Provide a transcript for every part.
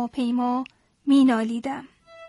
هواپیما مینالیدم.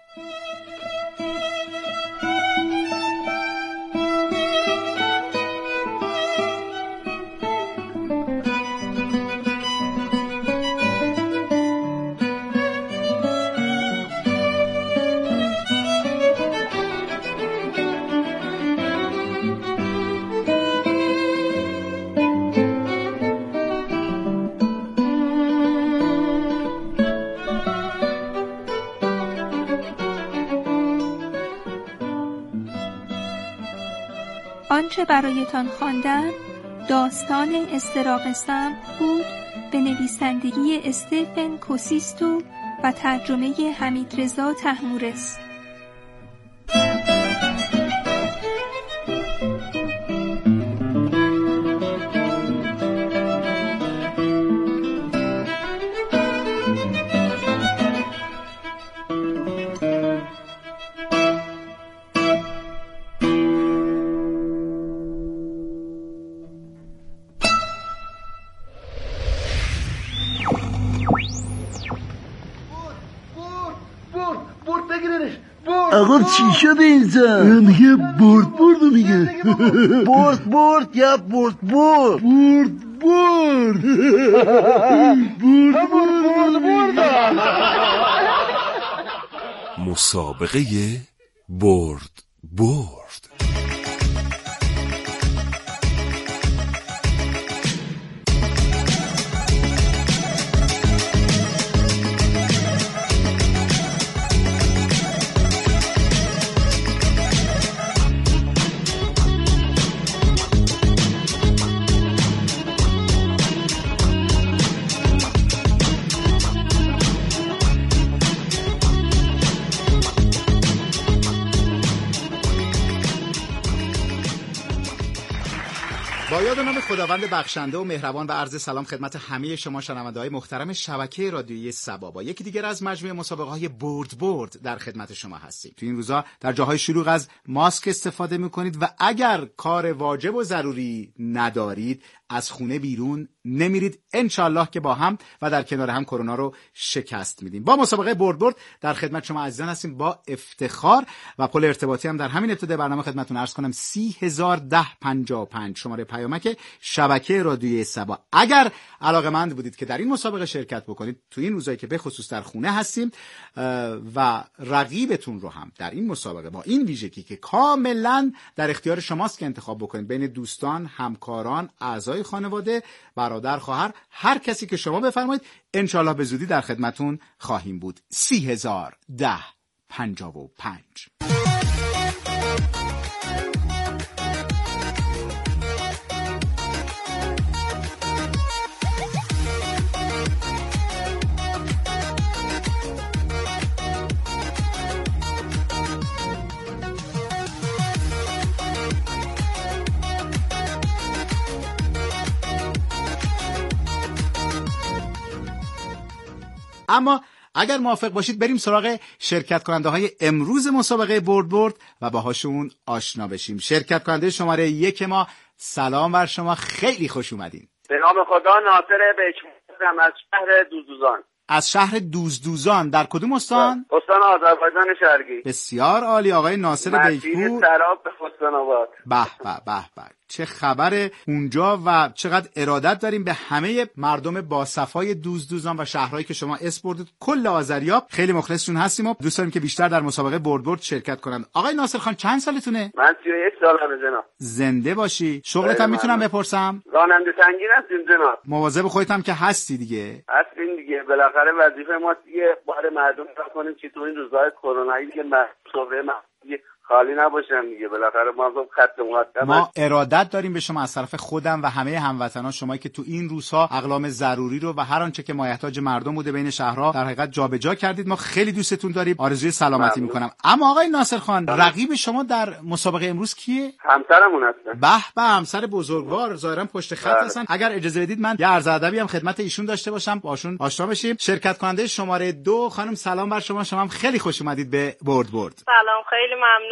آنچه برایتان خواندم داستان استراق سمع بود به نویسندگی استفن کوسیستو و ترجمه حمیدرضا طهمورث. آقا چی شده اینجا؟ میگه برد میگه برد یا برد مسابقه برد. با یاد نام خداوند بخشنده و مهربان و عرض سلام خدمت همه شما شنونده‌های محترم شبکه رادیویی سبا، با یکی دیگر از مجموعه مسابقه‌های برد در خدمت شما هستیم. تو این روزا در جاهای شلوغ از ماسک استفاده می‌کنید و اگر کار واجب و ضروری ندارید از خونه بیرون نمیرید. انشالله که با هم و در کنار هم کرونا رو شکست میدیم. با مسابقه برد در خدمت شما عزیزان هستیم با افتخار و پل ارتباطی هم در همین ابتدای برنامه خدمتتون عرض کنم 301055 شماره پیامک شبکه رادیویی سبا. اگر علاقه‌مند بودید که در این مسابقه شرکت بکنید تو این روزایی که به خصوص در خونه هستیم و رقیبتون رو هم در این مسابقه با این ویژگی که کاملا در اختیار شماست که انتخاب بکنید بین دوستان، همکاران، اعضای خانواده، برادر، خواهر، هر کسی که شما بفرمایید انشالله به زودی در خدمتون خواهیم بود. 301055. اما اگر موافق باشید بریم سراغ شرکت کننده های امروز مسابقه برد و باهاشون آشنا بشیم. شرکت کننده شماره 1 ما، سلام بر شما، خیلی خوش اومدین. به نام خدا، ناصر بیکپور از شهر دوزدوزان. از شهر دوزدوزان در کدوم استان؟ استان آذربایجان شرقی. بسیار عالی آقای ناصر بیکپور. مسیر سراب به فستان آباد. به چه خبره اونجا و چقدر ارادت داریم به همه مردم با صفای دوزدوزان و شهرهایی که شما اسم بردید، کل آذریاب. خیلی مخلصشون هستیم و دوست داریم که بیشتر در مسابقه برد شرکت کنند. آقای ناصر خان چند سالتونه؟ من 31 سالمه جناب. زنده باشی. شغلت هم میتونم بپرسم؟ راننده سنگین هستیم جناب. مواظب خودت هم که هستی دیگه. هستیم دیگه، بالاخره وظیفه ما دیگه بار مردم را کنیم که تو این روزهای کرونایی که مسابقه خالی نباشم دیگه. بالاخره ما خط مقدم ما ارادت داریم به شما از طرف خودم و همه هموطنان شما که تو این روزها اقلام ضروری رو و هر آنچه که مایحتاج مردم بوده بین شهرها در حقیقت جابجا کردید. ما خیلی دوستتون داریم، آرزوی سلامتی میکنم. اما آقای ناصر خان، رقیب شما در مسابقه امروز کیه؟ همسرمون هستن. به همسر بزرگوار، ظاهرا پشت خط هستن. اگر اجازه بدید من یه عرض ادبی هم خدمت ایشون داشته باشم، باشون آشنا بشیم. شرکت کننده شماره 2 خانم، سلام بر شما. شما هم خیلی خوش اومدید به برد. سلام، خیلی ممنون.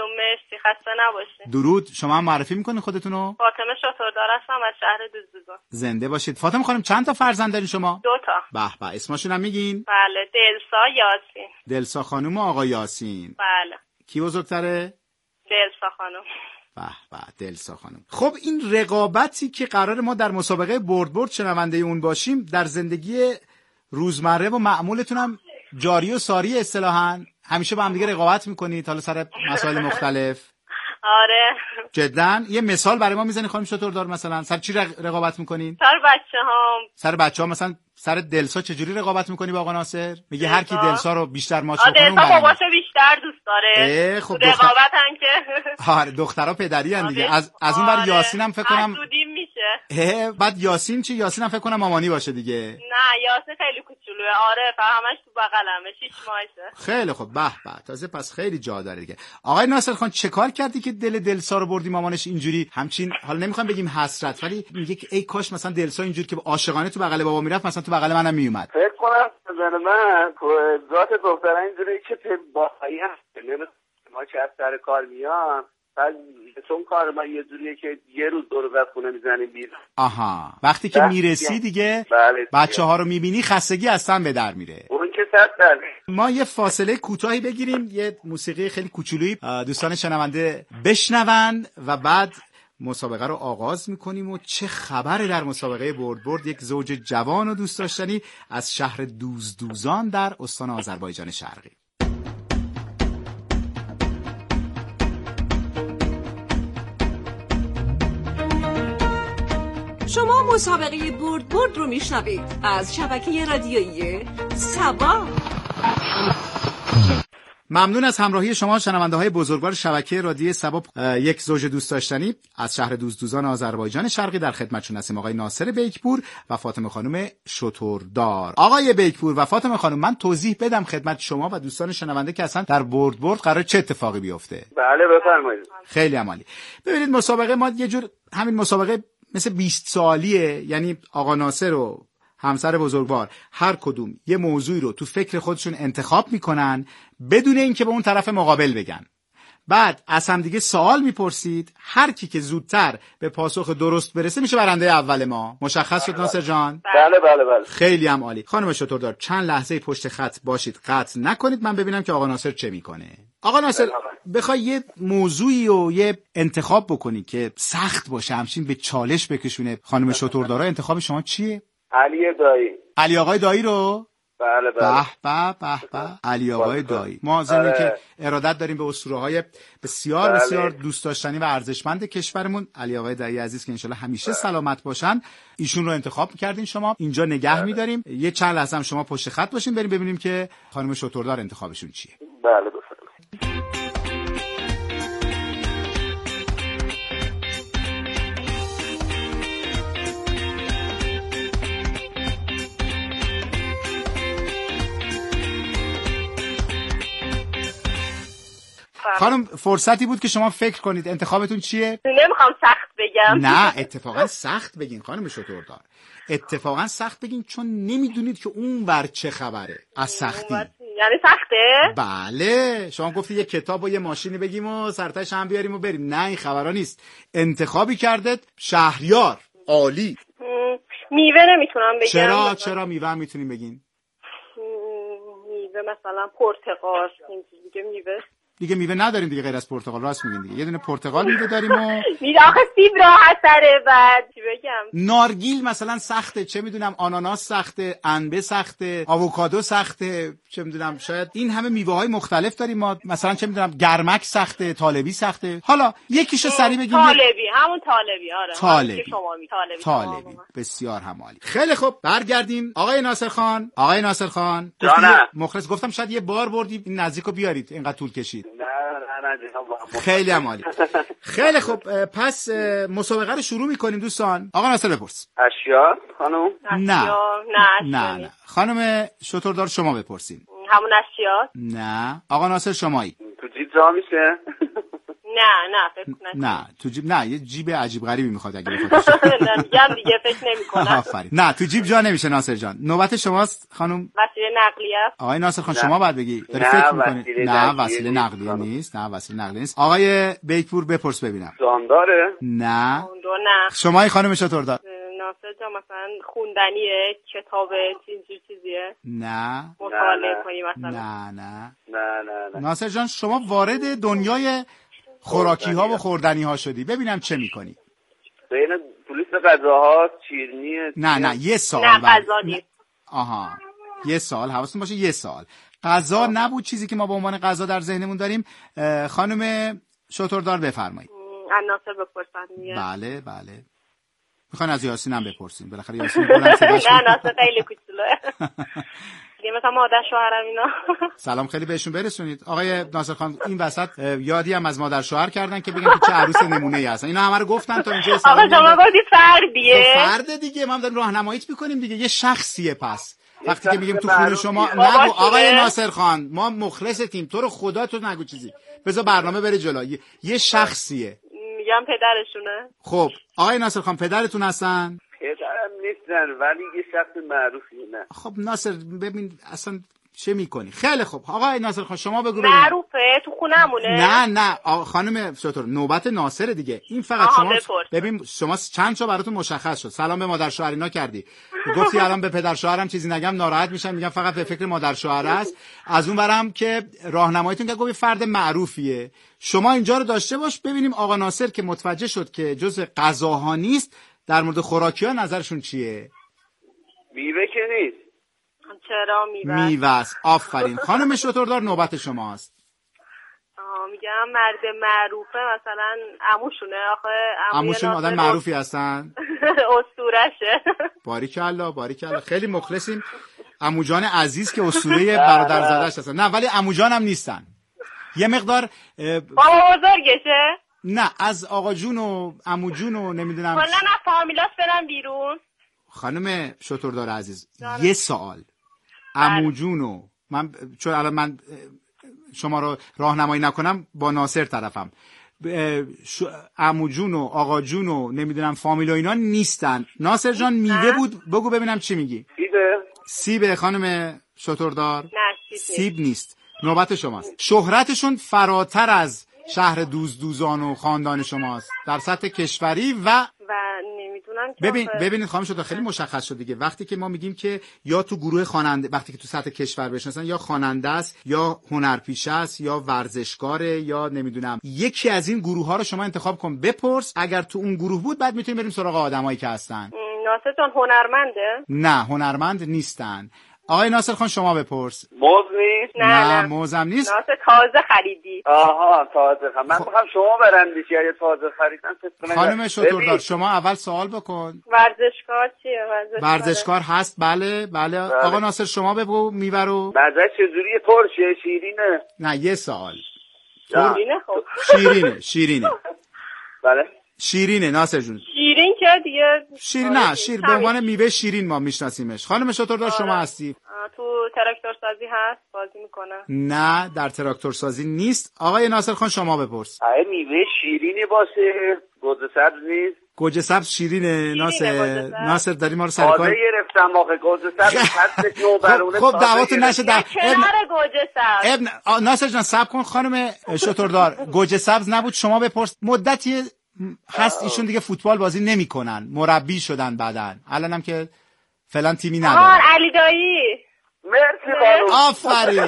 ممنون، مرسی، خسته نباشید. درود. شما هم معرفی میکنین خودتونو؟ فاطمه شتردار هستم از شهر دوزدوزان. زنده باشید. فاطمه خانم چند تا فرزند دارین شما؟ 2 تا. به به، اسمشون هم میگین؟ بله، دلسا، یاسین. دلسا خانم و آقا یاسین. بله. کی بزرگتره؟ دلسا خانم. به به، دلسا خانم. خب این رقابتی که قرار ما در مسابقه برد شنونده اون باشیم، در زندگی روزمره و معمولتون هم جاری و ساری اصطلاحاً همیشه با هم دیگه رقابت میکنید حالا سر مسائل مختلف؟ آره. جداً یه مثال برای ما میزنی خانم شتردار؟ مثلا سر چی رقابت میکنین؟ سر بچه‌هام. سر بچه‌ها مثلا سر دلسا چجوری رقابت میکنی با آقا ناصر؟ میگه هر کی دلسا رو بیشتر ماچ کنه اون دلسا باباشو بیشتر دوست داره. خب رقابتن که آره دخترا پدری ان دیگه. از اون ور یاسین هم فکر کنم حسودیم میشه. بعد یاسین چی؟ یاسین هم فکر کنم مامانی باشه دیگه. نه یاسین خیلی کوچولوئه. آره فهمش تو بغلمه، 6 ماهشه. خیلی خوب. به به، تازه پس خیلی جا داره دیگه. آقای ناصر خان چه کار کردی که دل دلسا رو بردی مامانش اینجوری همچین، حالا نمیخوام بگیم حسرت، ولی میگه که ای کاش مثلا دلسا اینجوری که عاشقانه تو بغل بابا میرفت مثلا تو بغل منم میومد. فکر کنم زن من ذات دخترها اینجوری که باهایی هست، ما چه از سر کار میان، چون کار ما یه جوریه که یه روز دور و خونه میزنیم بیرون. آها، وقتی که میرسی دیگه بچه‌ها رو میبینی خستگی اصلا به در میره. اون که 100%. ما یه فاصله کوتاهی بگیریم، یه موسیقی خیلی کوچولویی دوستان شنونده بشنون و بعد مسابقه رو آغاز میکنیم. و چه خبره در مسابقه برد یک زوج جوان و دوست داشتنی از شهر دوزدوزان در استان آذربایجان شرقی. شما مسابقه برد رو میشنوید از شبکه رادیویی سبا. ممنون از همراهی شما شنونده های بزرگوار شبکه رادیویی سبا. یک زوج دوست داشتنی از شهر دوزدوزان آذربایجان شرقی در خدمتشون هستیم، آقای ناصر بیکپور و فاطمه خانم شتردار. آقای بیکپور و فاطمه خانم، من توضیح بدم خدمت شما و دوستان شنونده که اصلا در برد قرار چه اتفاقی بیفته. بله بفرمایید. خیلی عالی. ببینید مسابقه ما یه جور همین مسابقه مثل 20 سالیه، یعنی آقا ناصر و همسر بزرگوار هر کدوم یه موضوعی رو تو فکر خودشون انتخاب میکنن بدون اینکه به اون طرف مقابل بگن. بعد از هم دیگه سوال میپرسید، هر کی که زودتر به پاسخ درست برسه میشه برنده اول ما. مشخص شد ناصر جان؟ بله بله بله. خیلی هم عالی. خانم شتردار چند لحظه پشت خط باشید، قطع نکنید، من ببینم که آقا ناصر چه میکنه. آقا ناصر بخوای یه موضوعی و یه انتخاب بکنی که سخت باشه، همچین به چالش بکشونه خانم شتردارا، انتخاب شما چیه؟ علی دایی. علی آقای دایی رو؟ بله بله. به علی آقای دایی. ما ضمن که ارادت داریم به اسطوره‌های بسیار بسیار دوست داشتنی و ارزشمند کشورمون، علی آقای دایی عزیز که انشالله همیشه سلامت باشن. ایشون رو انتخاب کردین شما، اینجا نگه می‌داریم. یه چند لحظه هم شما پشت خط باشین، بریم ببینیم که خانم شتردار انتخابشون چیه. بله بفرمایید. خانم فرصتی بود که شما فکر کنید انتخابتون چیه؟ نمیخوام سخت بگم. نه اتفاقا سخت بگین خانم شتردار، اتفاقا سخت بگین، چون نمیدونید که اون ور چه خبره از سختی. یعنی سخته؟ بله، شما گفتی یه کتاب و یه ماشینی بگیم و سرتاش هم بیاریم و بریم. نه این خبرها نیست. انتخابی کردت شهریار. عالی. میوه نمیتونم بگم. چرا میوه هم میتونیم بگین؟ میوه مثلا پرتقال. دیگه میوه نداریم دیگه غیر از پرتقال. راست میگین دیگه، یه دونه پرتقال میوه داریم و آخه سیب راحت تره. بعد چی بگم؟ نارگیل مثلا سخته، چه میدونم آناناس سخته، انبه سخته، آووکادو سخته، چه میدونم شاید این همه میوه های مختلف داریم ما. مثلا چه میدونم گرمک سخته، طالبی سخته. حالا یکیشو سریع بگیم. طالبی، همون طالبی. آره طالبی. بسیار همالی. خیلی خوب برگردیم. آقای ناصر خان مخلص گفتم شاید یه بار بردیم، این نزدیکو بیارید، اینقدر طول کشید. نه خیلی عالی. خیلی خوب پس مسابقه رو شروع میکنیم دوستان. آقا ناصر بپرس. اشیا خانم؟ نه خانم شتردار شما بپرسین. همون اشیا؟ نه. آقا ناصر شمایی؟ تو جیب جا میشه؟ نه فکر کنم. نه تو جیب نه، یه جیب عجیب غریبی میخواد اگه بخواد. نه میگم دیگه فکر نمی‌کنم. آفرین. نه تو جیب جا نمیشه. ناصر جان نوبت شماست خانم. وسیله نقلیه است. آقای ناصر خان شما بعد بگی. داری فکر می‌کنی؟ نه وسیله نقلیه نیست. نه وسیله نقلیه نیست. آقای بیکپور بپرس ببینم. جانداره؟ نه. نه. شمای خانم شتردار. ناصر جان مثلا خوندنیه، کتاب اینجور چیزیه؟ نه. مطالعه کنی مثلا؟ نه. ناصر جان شما وارد دنیای خوراکی ها و خوردنی ها شدی. ببینم چه میکنی. بین پلیس غذاها چیرنیه؟ نه یه سال. نه غذا نیست. آها یه سال حواستون باشه. یه سال غذا نبود چیزی که ما به عنوان غذا در ذهنمون داریم. خانم شتردار بفرمایید. ناصر بپرسن میگه. بله میخوان از یاسین هم بپرسیم بالاخره یاسین بلند صداش. نه ناصر خیلی کوچولوئه. مثلا مادر شوهرم اینا. سلام خیلی بهشون برسونید. آقای ناصر خان این وسط یادی هم از مادر شوهر کردن که بگن که چه عروس نمونه‌ای هستن. اینا همه رو گفتن تا اینجا. آقا شما گفتی فردیه. فرد دیگه ما داریم راهنماییت می‌کنیم دیگه. یه شخصیه. پس وقتی که میگیم تو خونه شما نگو آقای ناصر خان ما مخلصتیم، تو رو خدا تو نگو چیزی. بذار برنامه بره جلو. یه شخصیه. میگم پدرشونه. خب آقای ناصر خان پدرتون هستن؟ پدرم نیستن ولی یه شخص معروفیه. نه خب ناصر ببین اصلا چه میکنی. خیلی خوب آقای ناصر خان شما بگو ببین. معروفه تو خونمونه؟ نه خانم شطور نوبت ناصر دیگه. این فقط شما ببین شما چند تا براتون مشخص شد. سلام به مادر شوهرینا کردی. گفتی الان به پدر شوهرم چیزی نگم ناراحت میشم، میگم فقط به فکر مادر شوهر است. از اون برم که راهنماییتون که گفت فرد معروفیه. شما اینجا رو داشته باش ببینیم آقا ناصر که متوجه شد که جزء غذاها نیست در مورد خوراکی‌ها نظرشون چیه. میوه که نیست. چرا میوه است. آفرین. خانم شتردار نوبت شماست. میگم مرد معروفه مثلا عموشونه. آخه عموشون آدم معروفی هستن. اسطوره‌شه. باریکالله خیلی مخلصیم. عمو جان عزیز که اسطوره برادرزاده‌اش هستن. نه ولی عمو جان هم نیستن. یه مقدار بابا بزرگشه. نه از آقا جون و عمو جون و نمیدونم کلا نه فامیلاش برن بیرون. خانم شتردار عزیز یه سوال. عمو جونو چون الان من شما رو راهنمایی نکنم با ناصر طرفم. عمو جون و آقا جون و نمیدونم فامیل و اینا نیستن. ناصر جان میوه بود بگو ببینم چی میگی. سیبه خانم شتردار. نه سیب نیست. نوبت شماست. شهرتشون فراتر از شهر دوزدوزان و خاندان شماست در سطح کشوری و نمیدونم. ببینید خانم شده خیلی مشخص شد دیگه. وقتی که ما میگیم که یا تو گروه خواننده، وقتی که تو سطح کشور بشناسن یا خواننده است یا هنرپیشه است یا ورزشکاره یا نمیدونم یکی از این گروه ها رو شما انتخاب کن بپرس. اگر تو اون گروه بود بعد میتونیم بریم سراغ آدمایی که هستن. ناصر جان هنرمنده؟ نه هنرمند نیستن. آقای ناصر خان شما بپرس. موز نیست؟ نه موزم نیست. ناصر تازه خریدی. آها تازه خرید. من میخوام شما برندیشی اگه تازه خریدن. خانم شتردار شما اول سوال بکن. ورزشکار چیه؟ ورزشکار هست. بله. آقا ناصر شما بگو میوه رو. مزه چجوریه؟ ترشه شیرینه؟ نه یه سوال. شیرینه. خب شیرینه. بله شیرینه ناصر جون. شیرین که دیگه شیر به عنوان میوه شیرین ما میشناسیمش. خانم شتردار شما هستی. تو تراکتور سازی هست بازی میکنه؟ نه در تراکتور سازی نیست. آقای ناصر خان شما بپرس. میوه شیرینی باشه. گوجه سبز نیست؟ گوجه سبز شیرینه. ناصر داری ما رو سر کار گرفتم آخه. گوجه سبز هستش نو برونه. خب دعواتون نشه در کنار گوجه سبز. ناصر جان صبر کن. خانم شتردار گوجه سبز نبود شما بپرس. مدتی هست ایشون دیگه فوتبال بازی نمیکنن، مربی شدن بعدن. الانم که فعلا تیمی نداره. علی دایی. مرسی خانم. آفرین.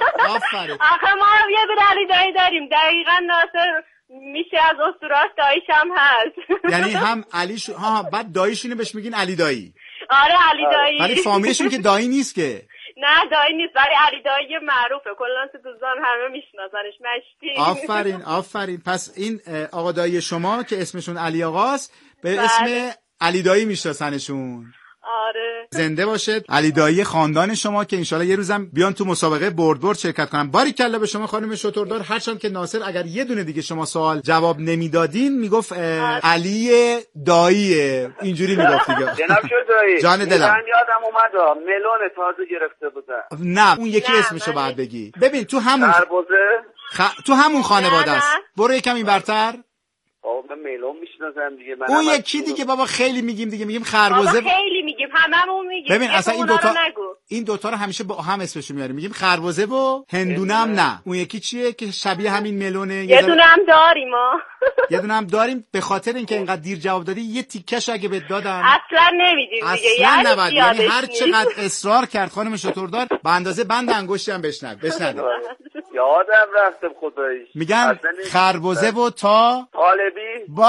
آخه ما یه دونه علی دایی داریم. دقیقاً ناصر میشه از اسطوراش داییش هم هست. یعنی هم علیش بعد داییشونه بهش میگین علی دایی. آره علی دایی. ولی فامیلشون که دایی نیست که. نه دایی نیست ولی علی دایی معروفه. کلا تو دوستان همه میشناسنش. مشتی. آفرین. پس این آقا دایی شما که اسمشون علی آقاست به اسم علی دایی میشناسنشون. آره. زنده باشد علی دایی خاندان شما که انشالله یه روزم بیان تو مسابقه برد شرکت کنن. باریکلا به شما خانم شتردار. هرچند که ناصر اگر یه دونه دیگه شما سوال جواب نمیدادین میگفت علی داییه. اینجوری میگفت دیگه. جناب شترداری جان دلم. من یادم اومد ملون تازه گرفته بودن. نه اون یکی اسمشو بعد بگی. ببین تو همون خربزه. تو همون خانواده است. برو یکم این برتر. من میلون میشناسم دیگه. اون یکی دیگه بابا خیلی میگیم خربزه. بابا خیلی میگیم، هممون میگیم. ببین اصلا این دوتا رو همیشه با هم اسمشو میاریم، میگیم خربزه و هندونه هم نه. اون یکی چیه که شبیه همین ملونه؟ یه دونه هم داریم ما. یه دونه هم داریم. به خاطر اینکه اینقدر دیر جواب دادی یه تیکش اگه بهت دادم اصلا نمیدیم دیگه. یعنی هر چقدر اصرار کرد خانم شتردار به اندازه بند انگشتی هم بشنوه. یادم رفتم خداییش. میگن خربزه و تا طالبی.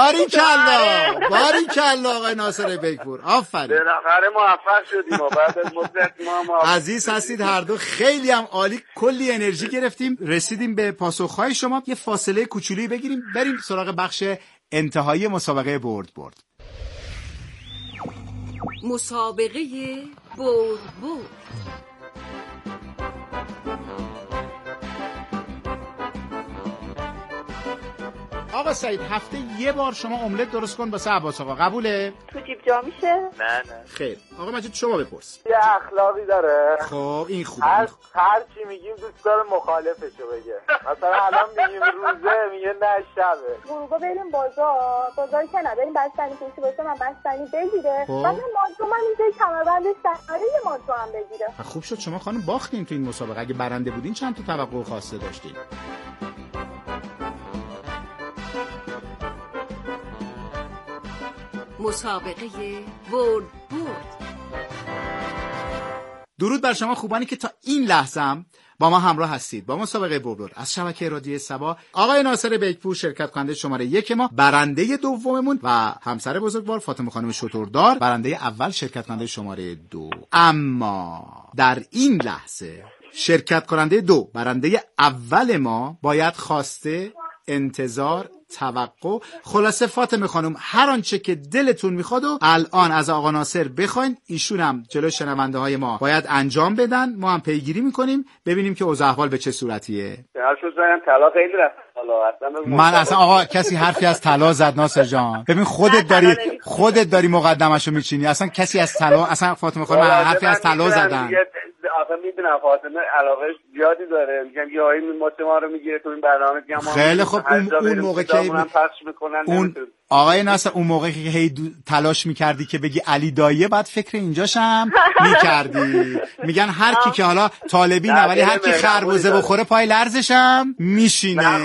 باریکلا آقای ناصر بیکپور. آفرین. بالاخره موفق شدیم بعد از مدت. ما عزیز هستید هر دو، خیلی هم عالی، کلی انرژی گرفتیم. رسیدیم به پاسخهای شما. یه فاصله کوچولی بگیریم بریم سراغ بخش انتهایی مسابقه برد. مسابقه برد. آقا سعید، هفته یه بار شما املت درست کن واسه عباس آقا. قبوله؟ تو جیب جا میشه؟ نه. خیر. آقا مجید شما بپرس. یه اخلاقی داره. خب این خوبه. هر چی میگیم دوست داره مخالفشو بگه. مثلا الان میگیم روزه، میگه نه شبه. گروگا بریم بازار که نه بریم بستنی کشی باشه، من بستنی بگیره. بعد مانتو من اینجای کمربندش سفری یه مانتو هم بگیره. خوب شد شما خانم باختین تو این مسابقه. اگه برنده بودین چند تا توقع خواسته داشتین؟ مسابقه برد. درود بر شما خوبانی که تا این لحظه هم با ما همراه هستید با مسابقه برد از شبکه رادیو سبا. آقای ناصر بیکپور شرکت کننده شماره 1 ما، برنده دوممون، و همسر بزرگوار فاطمه خانم شتردار برنده اول شرکت کننده شماره 2. اما در این لحظه شرکت کننده 2 برنده اول ما باید خواسته، انتظار، توقع، خلاصه فاطمه خانم هر آنچه که دلتون میخواد و الان از آقا ناصر بخواین، ایشون هم جلوی شنونده های ما باید انجام بدن. ما هم پیگیری میکنیم ببینیم که اوضاع احوال به چه صورتیه. طلا خیلی رفت. من اصلا آقا کسی حرفی از طلا زد ناصر جان؟ ببین خودت داری مقدمه‌شو میچینی. اصلا کسی از طلا، اصلا فاطمه خانم حرفی از طلا زدن. آخه میدونم فاطمه علاقهش زیادی داره. میگم یهایی ما رو میگیره تو این برنامه. خیلی خب اون موقع که آقای ناصر اون موقعی که هی تلاش میکردی که بگی علی دایه، بعد فکر اینجاشم میکردی. میگن هر کی که حالا طالبی نه ولی هر کی خربزه بخوره پای لرزشم میشینه. نه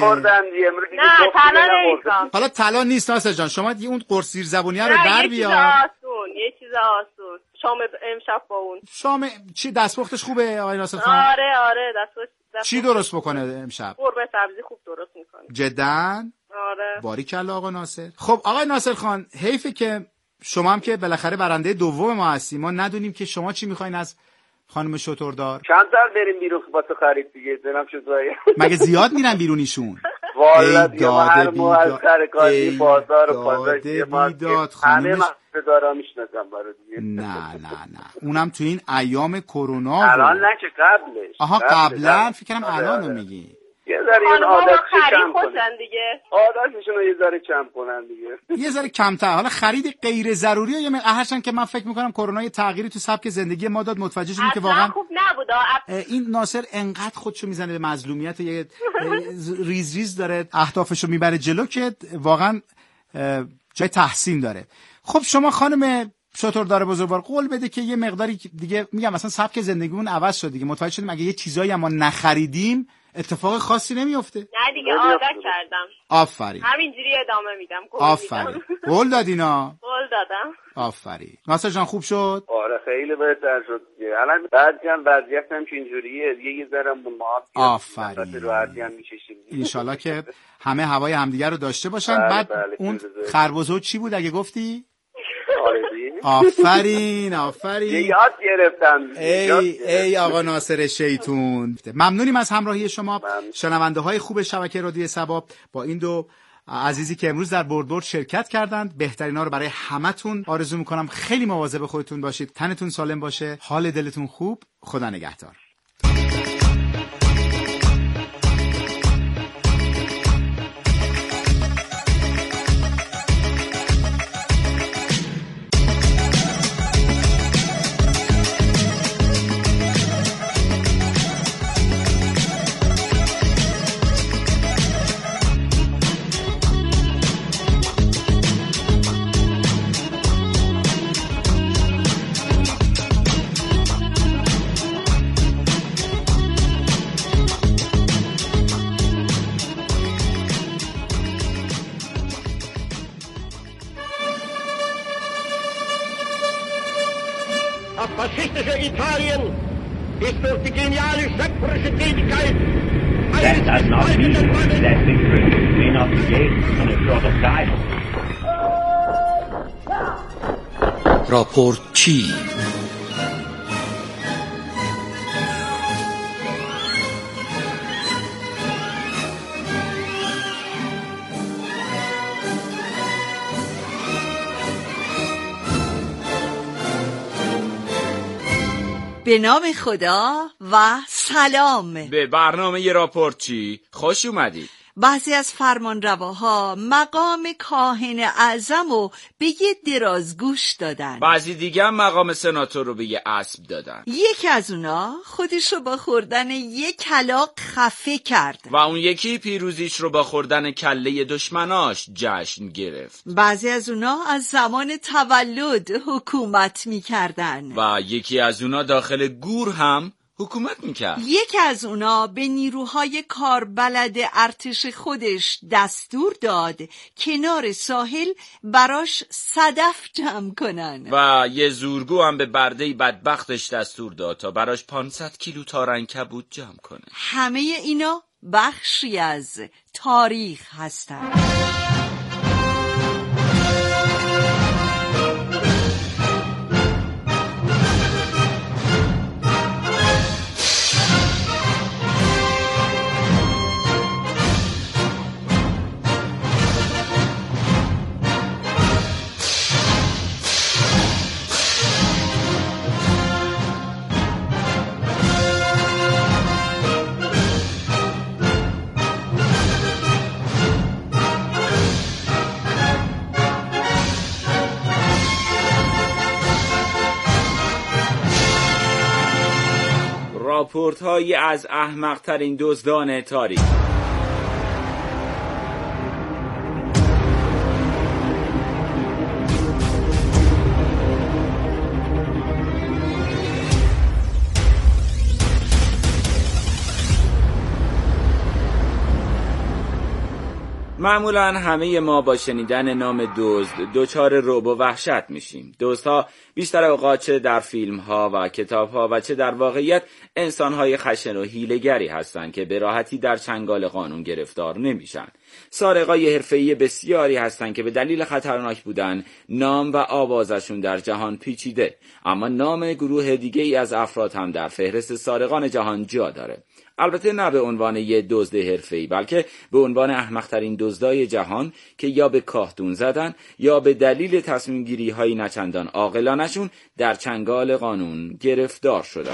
طلا نیست. حالا طلا نیست ناصر جان، شما دیگه اون قرص زیر زبونیه رو در بیار. یه چیز آسون. شام امشب با اون. شام چی دستپختش خوبه آقای ناصر خان؟ آره دستپخت. چی درست بکنه امشب؟ قرمه سبزی خوب درست میکنه. جداً؟ آره. باریکلا آقا ناصر. خب آقای ناصر خان، حیفه که شما هم که بالاخره برنده دوم ما هستی، ما ندونیم که شما چی میخواین از خانم شتردار. چند سال بریم بیرون واسه خرید دیگه. دلم شد مگه زیاد میرن بیرون ایشون؟ والا دیگه هر موقع سر کار بازار و بیداد همه مقصدارا میشناسم برای دیگه. نه اونم تو این ایام کرونا. الان نه که قبلش. آها قبلا فکر کنم الانو میگی. یه ذره این عادت کم کنن دیگه. عادتشون رو یه ذره کم کنن دیگه. یه ذره کمتر. حالا خرید غیر ضروری یا هرچند که من فکر میکنم کرونا یه تغییری تو سبک زندگی ما داد، متوجه شدیم که واقعا خوب نبود. این ناصر انقدر خودشو میزنه به مظلومیت، یه ریز داره اهدافشو میبره جلو که واقعا جای تحسین داره. خب شما خانم شتردار بزرگوار قول بده که یه مقداری دیگه، میگم مثلا سبک زندگیمون عوض شد دیگه، متوجه شدیم اگه یه چیزایی ما نخریدیم اتفاق خاصی نمیفته. نه دیگه عادت کردم. آفرین. همینجوری ادامه میدم. آفرین. قول دادینا؟ قول دادم. آفرین. ناصر جان خوب شد؟ آره خیلی بهتر شد. الان بعضی هم وضعیتم که اینجوریه یه ذره ما آفرین. راحتی هم میچشیم. ان شاءالله که همه هوای همدیگه رو داشته باشن. بعد اون خربزه چی بود اگه گفتی؟ آفرین. یاد گرفتم. ای آقا ناصر شیطون. ممنونیم از همراهی شما شنونده های خوب شبکه رادیو سبا. با این دو عزیزی که امروز در برد شرکت کردند، بهترینا رو برای همتون آرزو میکنم. خیلی مواظب خودتون باشید، تنتون سالم باشه، حال دلتون خوب. خدا نگهدار. faschistische Italien ist durch die geniale schöpferische Tätigkeit That does not mean that victory may not be gained on a short of time. راپورت چی؟ به نام خدا و سلام. به برنامه راپورت چی؟ خوش اومدید. بعضی از فرمانرواها مقام کاهن اعظم رو به یه درازگوش دادن، بعضی دیگه هم مقام سناتور رو به یه اسب دادن. یکی از اونا خودش رو با خوردن یه کلاغ خفه کرد و اون یکی پیروزیش رو با خوردن کله دشمناش جشن گرفت. بعضی از اونا از زمان تولد حکومت میکردن و یکی از اونا داخل گور هم حکومت میکرد. یکی از اونا به نیروهای کاربلد ارتش خودش دستور داد کنار ساحل براش صدف جمع کنن و یه زورگو هم به برده بدبختش دستور داد تا براش 500 کیلو تارنکبوت جمع کنه. همه اینا بخشی از تاریخ هستن. راپورت های از احمق ترین دزدان تاریخ. معمولا همه ما با شنیدن نام دزد دچار رعب و وحشت میشیم. دزدها بیشتر اوقات چه در فیلم ها و کتاب ها و چه در واقعیت انسان های خشن و حیله‌گری هستند که به راحتی در چنگال قانون گرفتار نمیشن. سارقای حرفه‌ای بسیاری هستند که به دلیل خطرناک بودن نام و آوازشون در جهان پیچیده، اما نام گروه دیگه ای از افراد هم در فهرست سارقان جهان جا داره. البته نه به عنوان یه دزد حرفه‌ای، بلکه به عنوان احمق‌ترین دزدای جهان که یا به کاهدون زدن یا به دلیل تصمیم گیری های نچندان عاقلانه‌شون در چنگال قانون گرفتار شدن.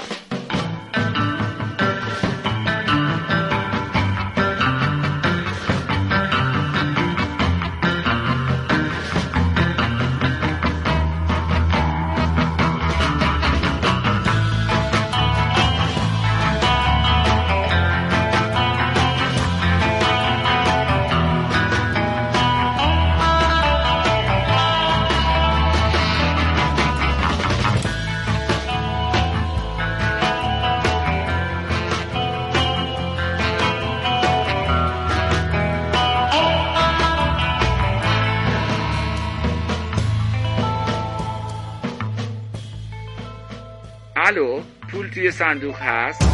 الو، پول توی صندوق هست؟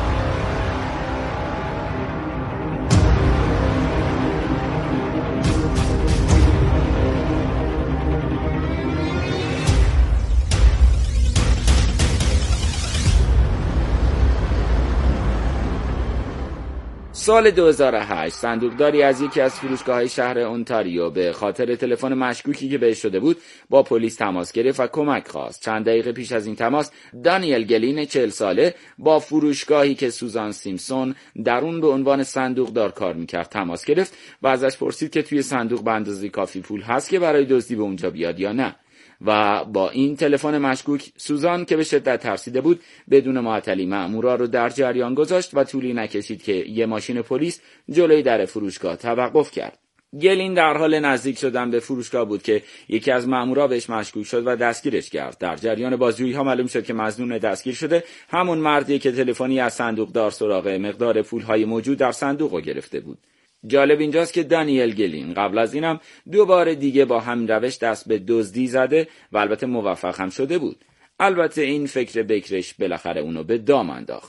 سال 2008 صندوقداری از یکی از فروشگاه‌های شهر اونتاریو به خاطر تلفن مشکوکی که بهش شده بود با پلیس تماس گرفت و کمک خواست. چند دقیقه پیش از این تماس دانیل گلین 40 ساله با فروشگاهی که سوزان سیمپسون در اون به عنوان صندوقدار کار میکرد تماس گرفت و ازش پرسید که توی صندوق به اندازه کافی پول هست که برای دزدی به اونجا بیاد یا نه. و با این تلفن مشکوک سوزان که به شدت ترسیده بود بدون معطلی مأمورا رو در جریان گذاشت و طولی نکشید که یه ماشین پلیس جلوی در فروشگاه توقف کرد. گلین در حال نزدیک شدن به فروشگاه بود که یکی از مأمورا بهش مشکوک شد و دستگیرش کرد. در جریان بازجویی‌ها معلوم شد که مظنون دستگیر شده همون مردی که تلفنی از صندوقدار سراغ مقدار پول‌های موجود در صندوق رو گرفته بود. جالب اینجاست که دانیل گلین قبل از اینم 2 بار دیگه با همین روش دست به دزدی زده و البته موفق هم شده بود. البته این فکر بکرش بالاخره اونو به دام انداخت.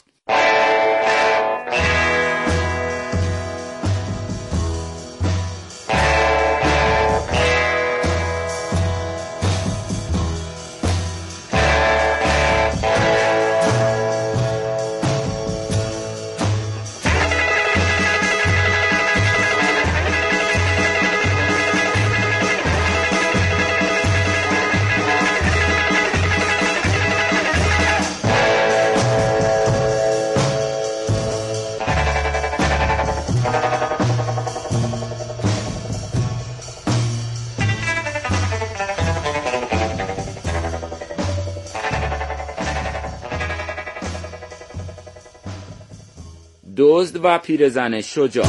دزد و پیرزن شجاع.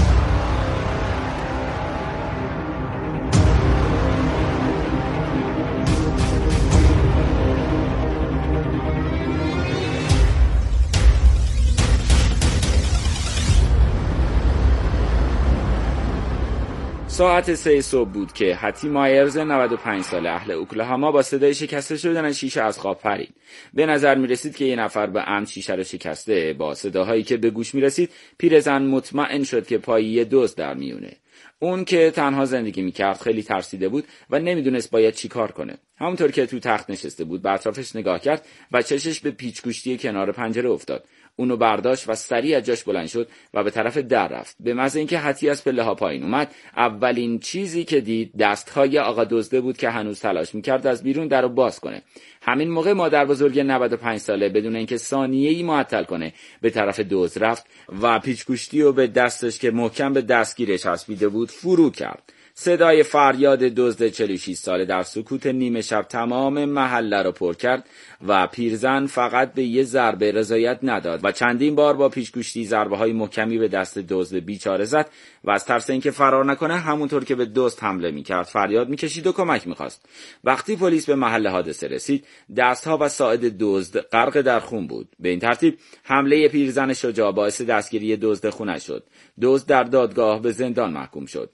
ساعت 3 صبح بود که هتی مایرز 95 ساله اهل اوکلاهاما با صدای شکسته شدن شیشه از خواب پرید. به نظر می رسید که یه نفر به عمد شیشه رو شکسته. با صداهایی که به گوش می رسید پیرزن مطمئن شد که پای یه دزد در میونه. اون که تنها زندگی میکرد خیلی ترسیده بود و نمیدونست باید چی کار کنه. همونطور که تو تخت نشسته بود به اطرافش نگاه کرد و چشش به پیچ گوشتی کنار پنجره افتاد. اونو برداشت و سریع از جاش بلند شد و به طرف در رفت. به محض اینکه هتی از پله ها پایین اومد، اولین چیزی که دید دستهای آقا دزده بود که هنوز تلاش میکرد از بیرون درو باز کنه. همین موقع مادر بزرگ 95 ساله بدون اینکه ثانیه‌ای معطل کنه به طرف دزد رفت و پیچگوشتی رو به دستش که محکم به دستگیرش چسبیده بود فرو کرد. صدای فریاد دزد 46 ساله در سکوت نیمه شب تمام محله رو پر کرد و پیرزن فقط به یه ضربه رضایت نداد و چندین بار با پیچگوشتی ضربه‌های محکمی به دست دزد بیچاره زد و از ترس اینکه فرار نکنه همونطور که به دزد حمله می‌کرد فریاد می‌کشید و کمک می‌خواست. وقتی پلیس به محل حادثه رسید، دست‌ها و ساعد دزد غرق در خون بود. به این ترتیب حمله پیرزن شجاع باعث دستگیری دزد خونه شد. دزد در دادگاه به زندان محکوم شد.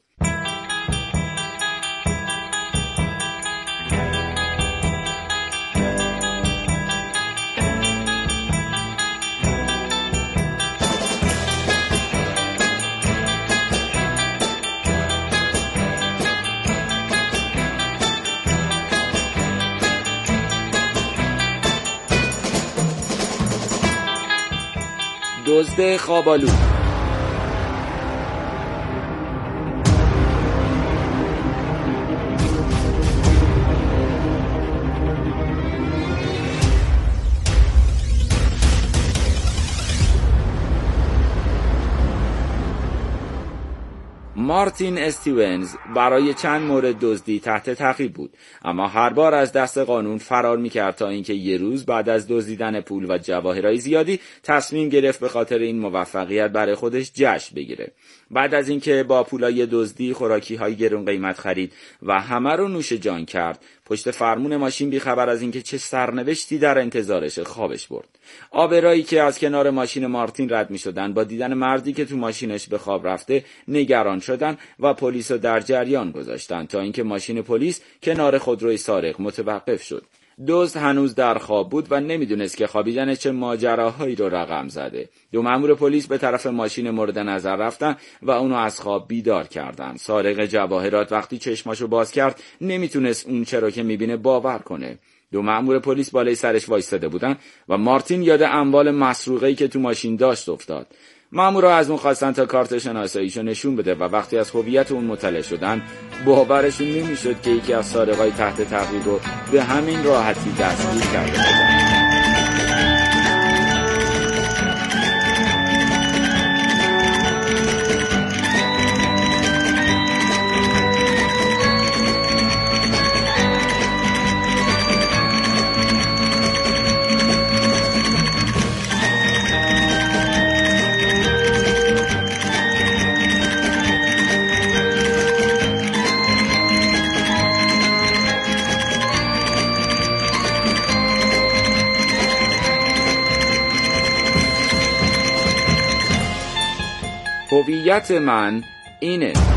دزد خوابالو. مارتین استیونز برای چند مورد دزدی تحت تعقیب بود، اما هر بار از دست قانون فرار می‌کرد تا اینکه یه روز بعد از دزدیدن پول و جواهرای زیادی تصمیم گرفت به خاطر این موفقیت برای خودش جشن بگیره. بعد از اینکه با پولای دزدی خوراکی‌های گرون قیمت خرید و همه رو نوش جان کرد، پشت فرمون ماشین بی خبر از اینکه چه سرنوشتی در انتظارش خوابش برد. آبرایی که از کنار ماشین مارتین رد می‌شدن با دیدن مردی که تو ماشینش به خواب رفته نگران شدن و پلیس رو در جریان گذاشتن تا اینکه ماشین پلیس کنار خودروی سارق متوقف شد. دزد هنوز در خواب بود و نمیدونست که خوابیدن چه ماجراهایی رو رقم زده. دو مأمور پلیس به طرف ماشین مورد نظر رفتن و اونو از خواب بیدار کردن. سارق جواهرات وقتی چشماشو باز کرد نمیتونست اون چرا که میبینه باور کنه. دو مأمور پلیس بالای سرش وایستاده بودن و مارتین یاد اموال مسروقه‌ای که تو ماشین داشت افتاد. مأمورا از اون خواستن تا کارت شناساییشو نشون بده و وقتی از هویت اون مطلع شدن باورشون نمیشد که یکی از سارقای تحت تعقیب رو به همین راحتی دستگیر کرده بودن. هویت من اینه.